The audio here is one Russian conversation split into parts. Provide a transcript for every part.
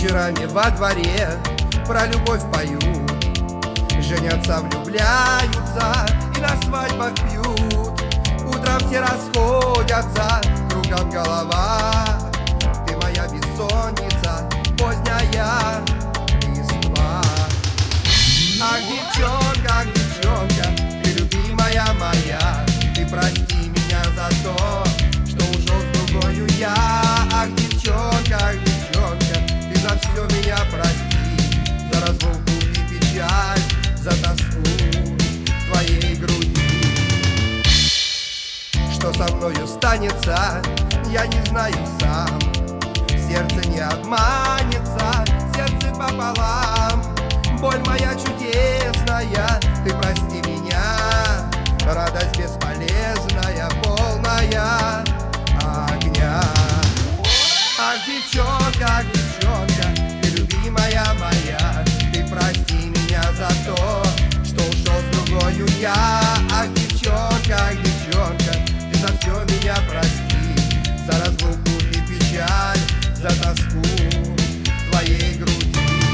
Вечерами во дворе про любовь поют, женятся, влюбляются и на свадьбах пьют. Утром все расходятся, кругом голова. Ты моя бессонница, поздняя листва. Ах, девчонка, ты любимая моя, ты прости меня за то, что ушел с другою я. Ах, девчонка, ты за все меня прости, за разлуку и печаль, за тоску твоей груди. Что со мною станется, я не знаю сам. Сердце не обманется, сердце пополам. Боль моя чудесная, ты прости меня. Радость бесполезная, полная огня. Ах, девчонка, ты любимая моя, ты прости меня за то, что ушел с другою я. Ах, девчонка, ты за все меня прости, за разлуку и печаль, за тоску твоей груди.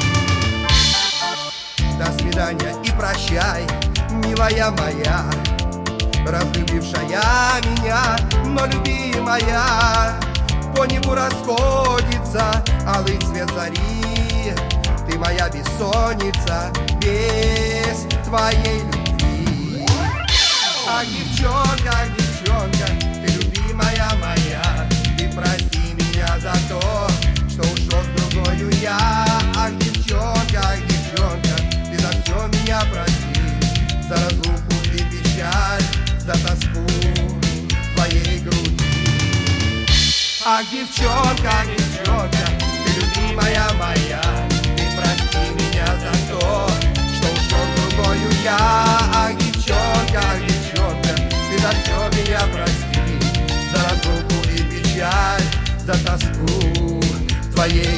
До свидания и прощай, милая моя, разлюбившая меня, но любимая. По небу расходится алый цвет зари, ты моя бессонница без твоей любви. Ах, девчонка, ты любимая моя, ты прости меня за то, что ушел с другою я. Ах, девчонка, ты за все меня прости, за разлуку и печаль, за тоску твоей груди. Ах, девчонка, ты любимая моя, ты прости меня за то, что ушел с другою я. Ах, девчонка, ты за все меня прости, за разлуку и печаль, за тоску твоей